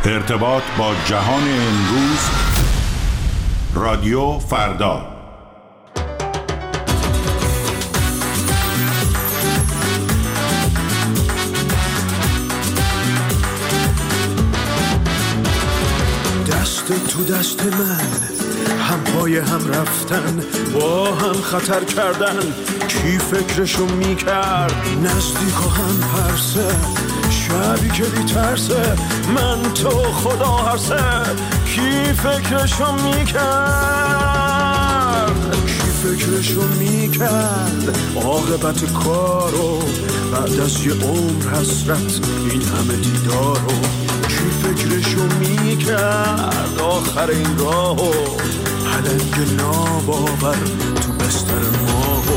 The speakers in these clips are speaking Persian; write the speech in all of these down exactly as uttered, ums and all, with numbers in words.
ارتباط با جهان امروز، رادیو فردا. دست تو دست من، هم پای هم رفتن، با هم خطر کردن. کی فکرشو میکرد نزدیک و هم پرسه، شبی که بی ترسه، من تو خدا هرسه. کی فکرشو میکرد، کی فکرشو میکرد عاقبت کارو، بعد از یه عمر حسرت این همه دیدارو. کی فکرشو میکرد آخر این راهو، پلنگ ناباور تو بستر ماهو.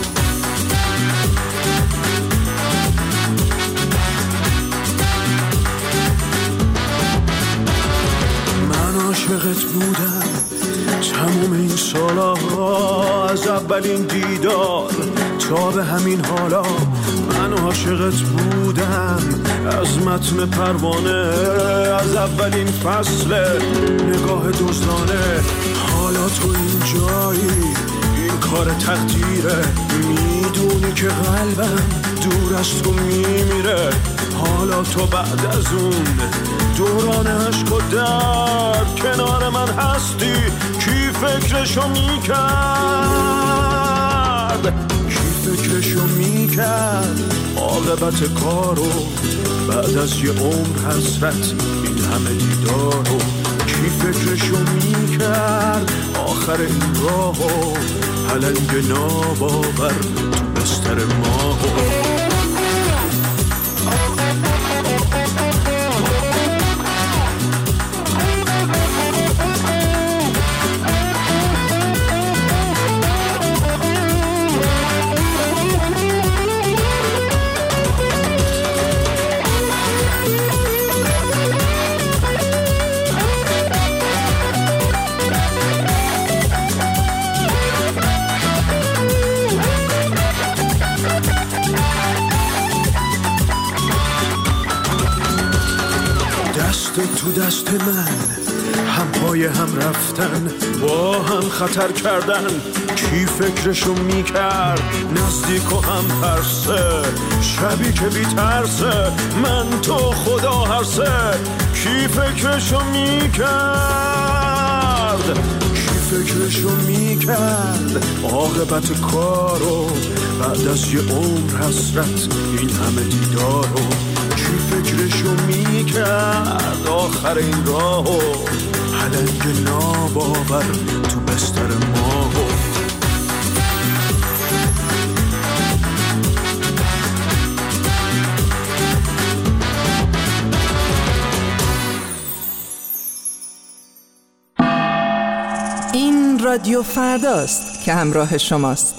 من عاشقت بودم تموم این سالا، از اولین دیدار تا به همین حالا. من عاشقت بودم از متن پروانه، از اولین فصل نگاه دزدانه. حالا تو این جایی، این کار تقدیره، میدونی که قلبم دور از تو میمیره. حالا تو بعد از اون دوران عشق و درد کنار من هستی. کی فکرشو میکرد، کی فکرشو میکرد عاقبت کارو، بعد از یه عمر حسرت این همه دیدارو. کی فکرشو میکرد آخر این راهو، پلنگ ناباور تو بستر ماهو. تو دست من، هم پای هم رفتن، با هم خطر کردن. کی فکرشو میکرد نزدیک و هم پرسه، شبی که بی ترسه، من تو خدا هرسه. کی فکرشو میکرد، کی فکرشو میکرد عاقبت کارو، بعد از یه عمر حسرت این همه دیدارو. کی فکرشو میکرد آخر این راهو، پلنگ ناباور تو بستر ماهو. این رادیو فرداست که همراه شماست.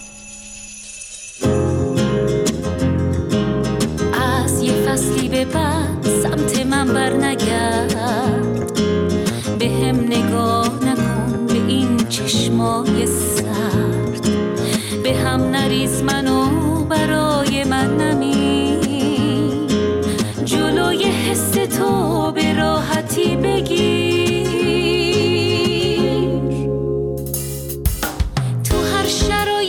از یه فصلی به بعد سمت من بر نگرد، به هم نگاه نکن به این چشمای سرد. به هم نریز منو برای من نمی، جلوی حس تو به راحتی بگیر. تو هر شرایطی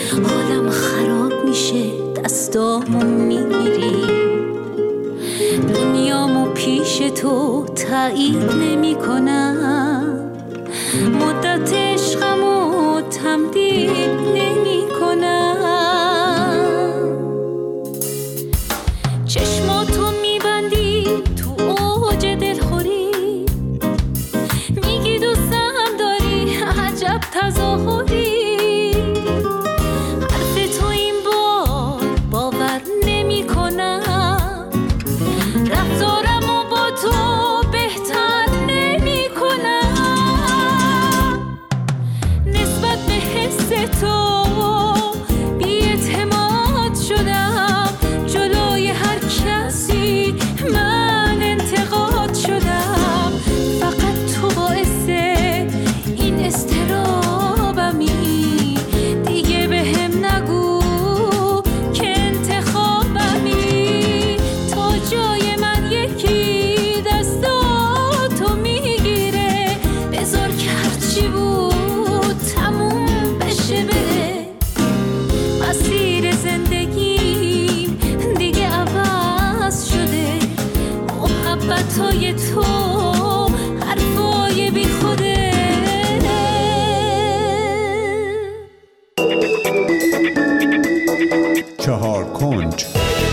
حالم خراب میشه دستامو میگیری، دنیامو پیش تو تایید نمی کنم، مدت عشقمو تمدید نمی کنم. چشماتو میبندی تو اوج دلخوری، میگی دوستم داری عجب تظاهری، حرف تو این بار باور نمی کنم، رفتارمو با تو بهتر نمی کنم. نسبت به حس تو بی اعتماد شدم، جلوی هر کسی من انتقاد شدم، فقط تو باعث این استرابمی، دیگه به هم نگو که انتخابمی، تا جای من یکی دستاتو میگیره، بذار که هرچی بود تموم بشه بره، مسیر زندگیم دیگه عوض شده، محبتای تو حرفای بی خوده. چهار کنج.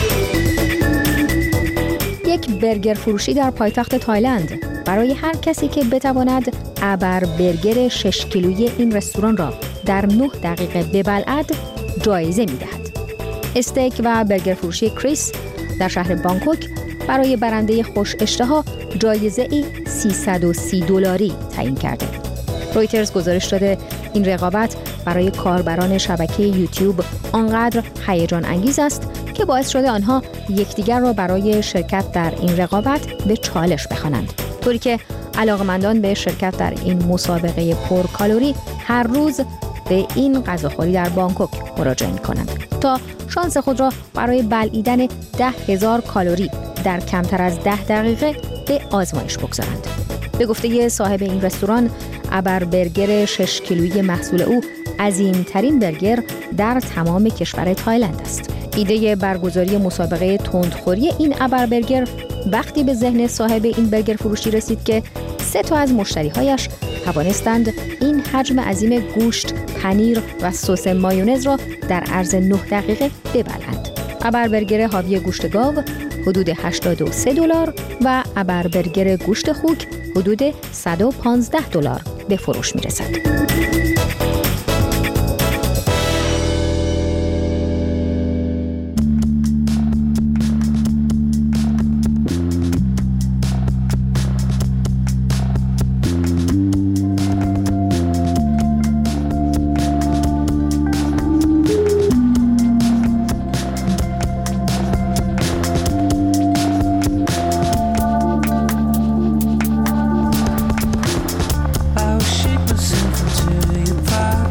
یک برگر فروشی در پایتخت تایلند برای هر کسی که بتواند ابر برگر شش کیلویی این رستوران را در نه دقیقه ببلعد جایزه می‌دهد. استیک و برگر فروشی کریس در شهر بانکوک برای برنده خوش اشتها جایزه ای سیصد و سی دلاری تعیین کرده. رویترز گزارش داده این رقابت برای کاربران شبکه یوتیوب آنقدر هیجان انگیز است که باعث شده آنها یکدیگر را برای شرکت در این رقابت به چالش بخوانند، طوری که علاقه‌مندان به شرکت در این مسابقه پرکالری هر روز به این غذاخوری در بانکوک مراجعه می‌کنند تا شانس خود را برای بلعیدن ده هزار کالری در کمتر از ده دقیقه به آزمایش بگذارند. به گفته صاحب این رستوران، ابر برگر شش کیلویی محصول او عظیم‌ترین برگر در تمام کشور تایلند است. ایده برگزاری مسابقه تندخوری این ابر برگر وقتی به ذهن صاحب این برگر فروشی رسید که سه تا از مشتری‌هایش توانستند این حجم عظیم گوشت، پنیر و سس مایونز را در عرض نه دقیقه ببلند. ابر برگر حاوی گوشت گاو حدود هشتاد و سه دلار و ابر برگر گوشت خوک حدود صد و پانزده دلار به فروش می‌رسد. Shapeless infantile, your pride.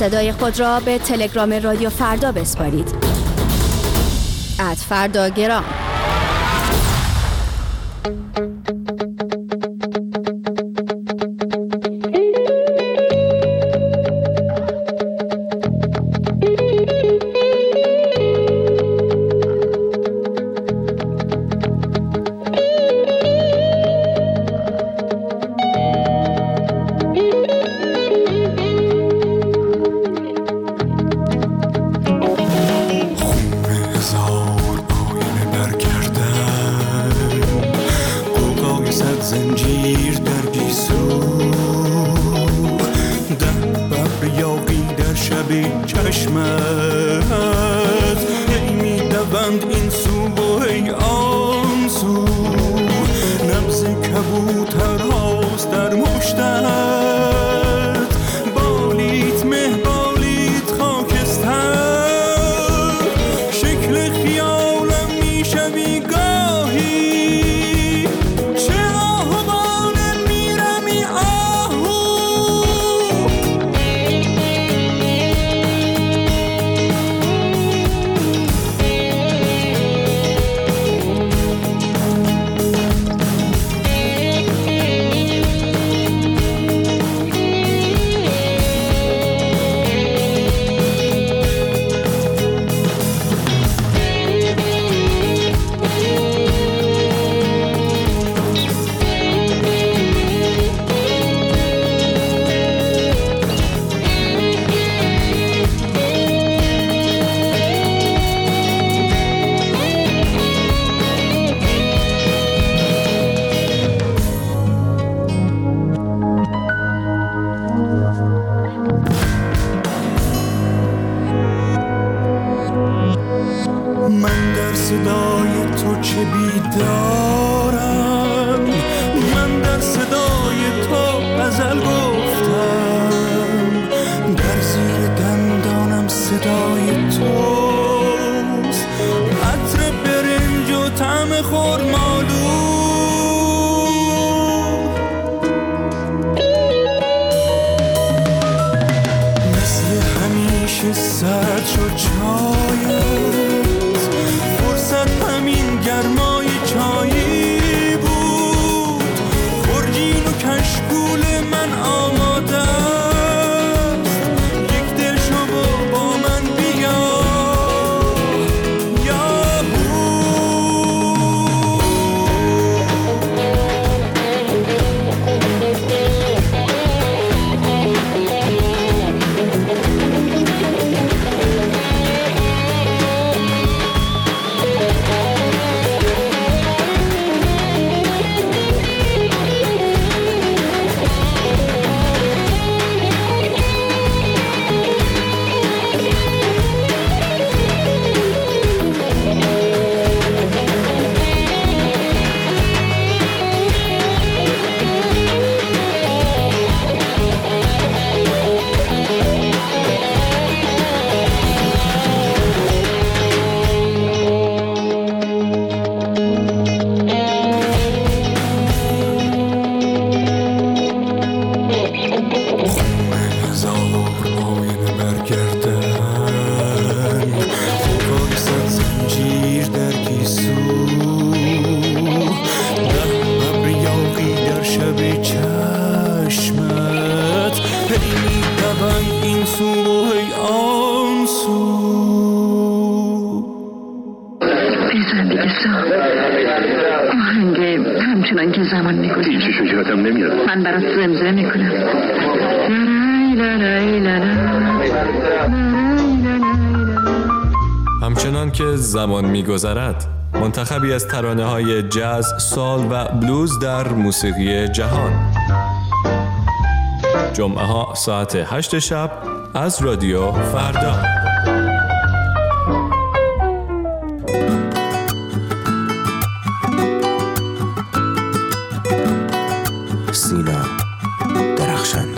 صدای خود را به تلگرام رادیو فردا بسپارید. ات فرداگرام. زنجیر در گیسو ده ببر یاقی در شب چشمت هی می دوند این سو و هی آن سو نبض کبوتر هاست در مشتت بالیت مه بالیت خاکستر شکل خیالم می شوی گاهی من در صدای تو چه بیدارم من در صدای تو غزل گفتم در زیر دندانم صدای توست عطر برنج و طعم خرمالو مثل همیشه سرد شد چایت همین گرمای چایی بود خورجین و کشکول من آماده است یک دل شو و با من بیا همچنان که زمان میگذره هیچی شجاعتم نمیاد من برات زمزمه میکنم همچنان که زمان میگذرد منتخبی از ترانه‌های جاز، سول و بلوز در موسیقی جهان. جمعه ها ساعت هشت شب از رادیو فردا. سینا درخشنده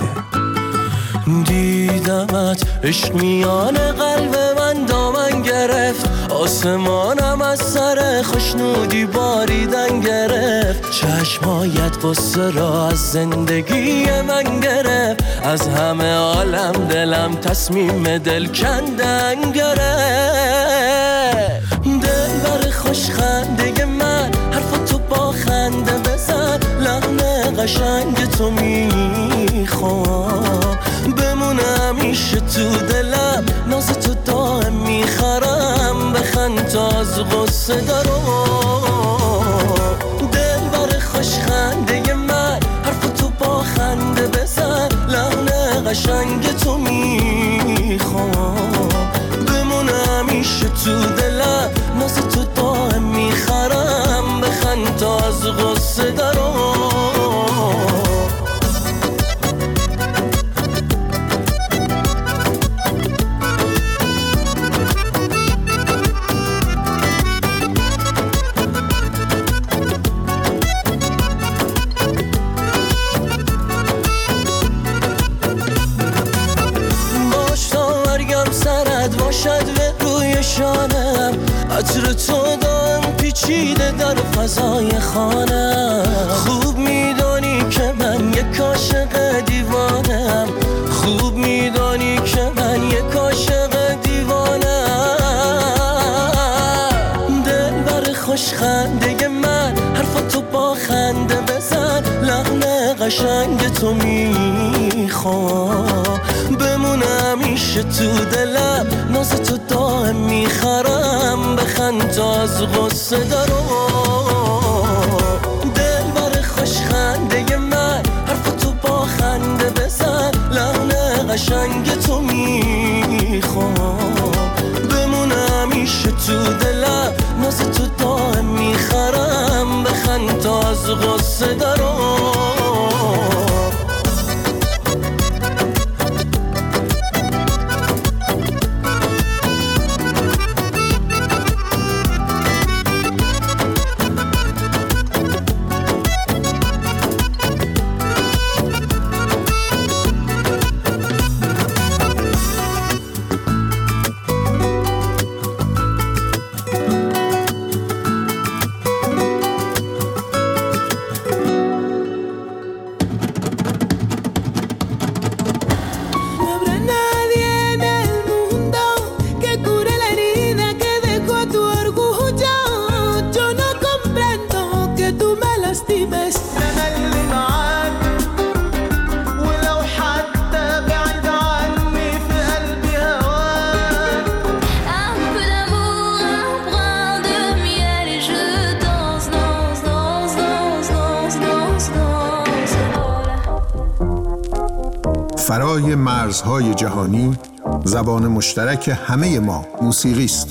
دیدمت عشق میان قلب من دامن گرفت آسمانم از سر خوشنودی باریدن گرفت چشمایت قصه را از زندگی من گرفت از همه عالم دلم تصمیم دل کندن گرفت. دل بر خوش خنده من حرف تو با خنده بزن، لحن قشنگ تو میخوام بمونه همیشه تو دلم، ناز تو دائم میخرم بخند تا از غصه دارم. دل بر خوش خنده من حرف تو با خنده بزن، لحن قشنگ تو میخوام بمونه همیشه تو دلم، ناز تو دائم میخرم بخند تا از غصه دارم. عطر تو دام پیچیده در فضای خانم، خوب میدانی که من یک عاشق دیوانم، خوب میدانی که من یک عاشق دیوانم. دل بر خوش خنده من حرف تو با خنده بزن، لحن قشنگ تو میخوام بمونه همیشه تو دلم، ناز تو دائم میخرم بخند تا از غصه دارم. دل بر خوش خنده من حرف تو با خنده بزن، لحن قشنگ تو میخوام بمونه همیشه تو دلم، ناز تو دائم میخرم بخند تا از غصه دارم. فرای مرزهای جهانی، زبان مشترک همه ما موسیقی است.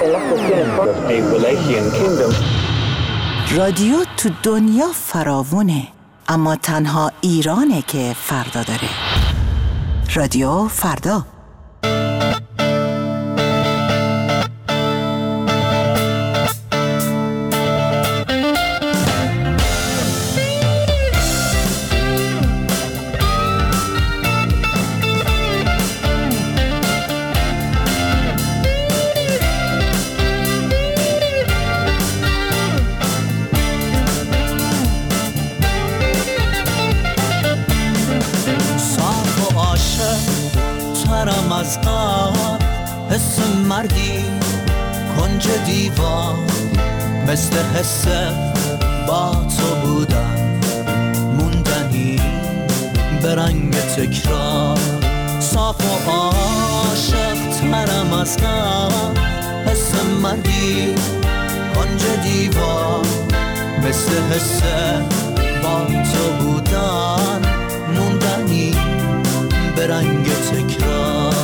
رادیو تو دنیا فراوونه، اما تنها ایرانه که فردا داره. رادیو فردا. از قبل حس مردی کنج دیوار، مثل حس با تو بودن موندنی به رنگ تکرار. صاف و عاشق ترم از قبل حس مردی کنج دیوار، مثل حس با تو بودن موندنی به رنگ تکرار.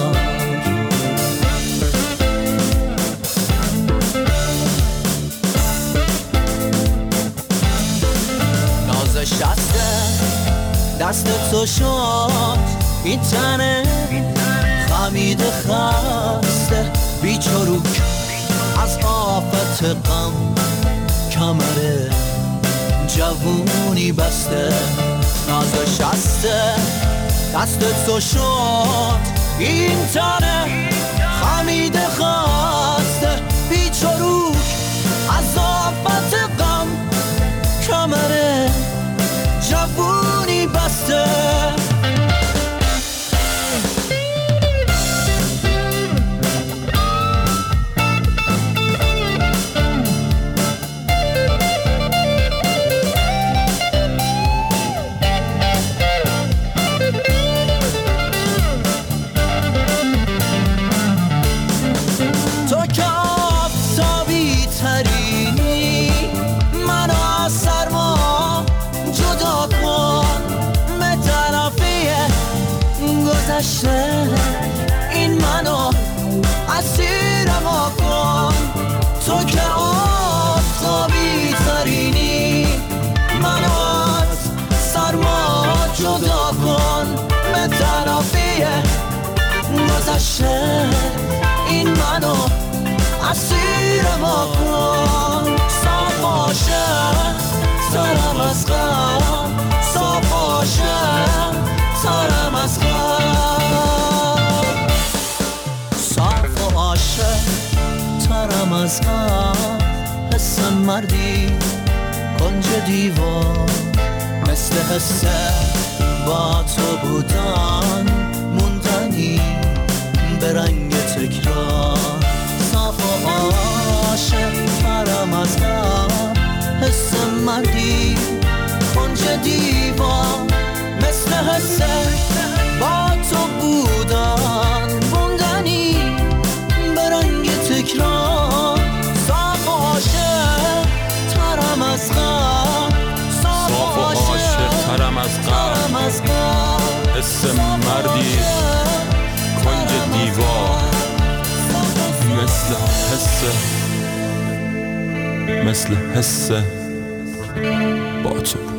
نازشسته دست تو شد این تنه خمیده خسته بیچروک از آفت غم، کمر جوونی بسته. نازشسته دست تو شد این تنه خمیده خسته بیچروک از آفت غم، کمر جوونی بسته. این منو اسیرم کن، تو که آفتابی ترینی، منو از سرما جدا کن به طرفی گذشته. این منو اسیرم کن، صاف عاشق سرم از غم، صاف عاشق سرم از غم، صاف و عاشق ترم از غم. حس مردی کنج دیوار، مثل حس با تو بودن موندنی به رنگ تکرار. صاف و عاشق ترم از غم، حس مردی کنج دیوار، مثل حس با تو بودن موندنی به رنگ تکرار. صاف و عاشق ترم از غم، صاف و عاشق ترم از غم، حس مردی کنج دیوار، مثل حس مثل حس با تو.